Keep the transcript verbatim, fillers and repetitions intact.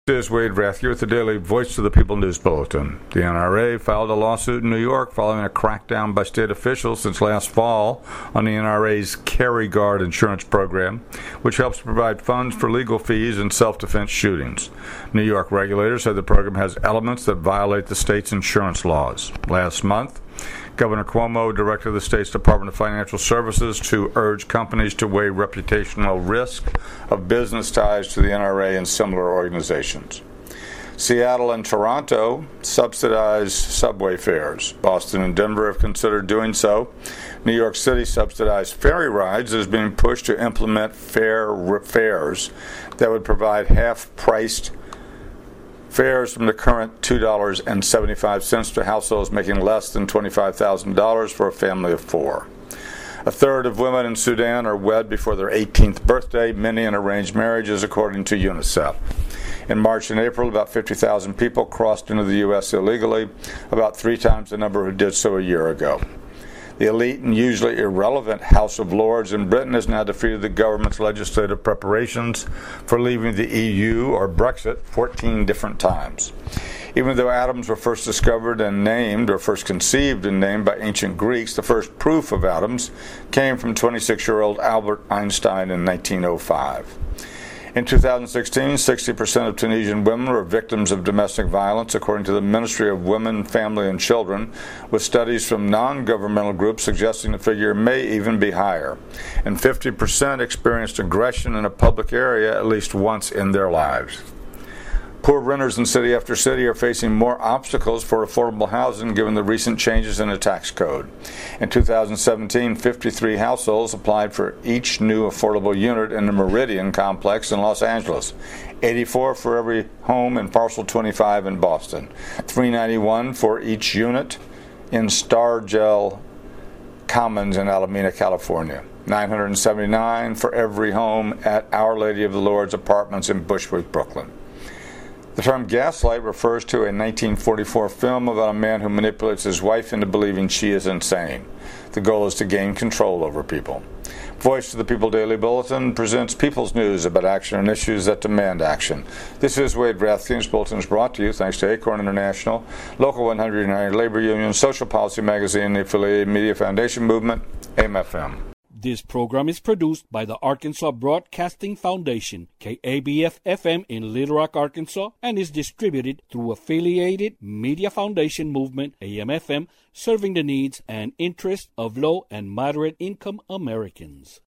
This is Wade Rathke with the Daily Voice of the People News Bulletin. The N R A filed a lawsuit in New York following a crackdown by state officials since last fall on the N R A's Carry Guard insurance program, which helps provide funds for legal fees in self-defense shootings. New York regulators said the program has elements that violate the state's insurance laws. Last month, Governor Cuomo directed the state's Department of Financial Services to urge companies to weigh reputational risk of business ties to the N R A and similar organizations. Seattle and Toronto subsidize subway fares. Boston and Denver have considered doing so. New York City subsidized ferry rides is being pushed to implement fare fares that would provide half-priced fares from the current two dollars and seventy-five cents to households making less than twenty-five thousand dollars for a family of four. A third of women in Sudan are wed before their eighteenth birthday, many in arranged marriages, according to UNICEF. In March and April, about fifty thousand people crossed into the U S illegally, about three times the number who did so a year ago. The elite and usually irrelevant House of Lords in Britain has now defeated the government's legislative preparations for leaving the E U, or Brexit, fourteen different times. Even though atoms were first discovered and named, or first conceived and named by ancient Greeks, the first proof of atoms came from twenty-six-year-old Albert Einstein in nineteen oh five. In two thousand sixteen, sixty percent of Tunisian women were victims of domestic violence, according to the Ministry of Women, Family and Children, with studies from non-governmental groups suggesting the figure may even be higher. And fifty percent experienced aggression in a public area at least once in their lives. Poor renters in city after city are facing more obstacles for affordable housing given the recent changes in the tax code. In two thousand seventeen, fifty-three households applied for each new affordable unit in the Meridian complex in Los Angeles, eighty-four for every home in Parcel twenty-five in Boston, three hundred ninety-one for each unit in Stargell Commons in Alameda, California, nine hundred seventy-nine for every home at Our Lady of the Lord's Apartments in Bushwick, Brooklyn. The term gaslight refers to a nineteen forty-four film about a man who manipulates his wife into believing she is insane. The goal is to gain control over people. Voice of the People Daily Bulletin presents people's news about action and issues that demand action. This is Wade Rathke. This bulletin is brought to you thanks to Acorn International, Local one hundred United Labor Union, Social Policy Magazine, the affiliated Media Foundation Movement, A M F M. This program is produced by the Arkansas Broadcasting Foundation, K A B F F M in Little Rock, Arkansas, and is distributed through affiliated Media Foundation Movement, A M F M, serving the needs and interests of low and moderate income Americans.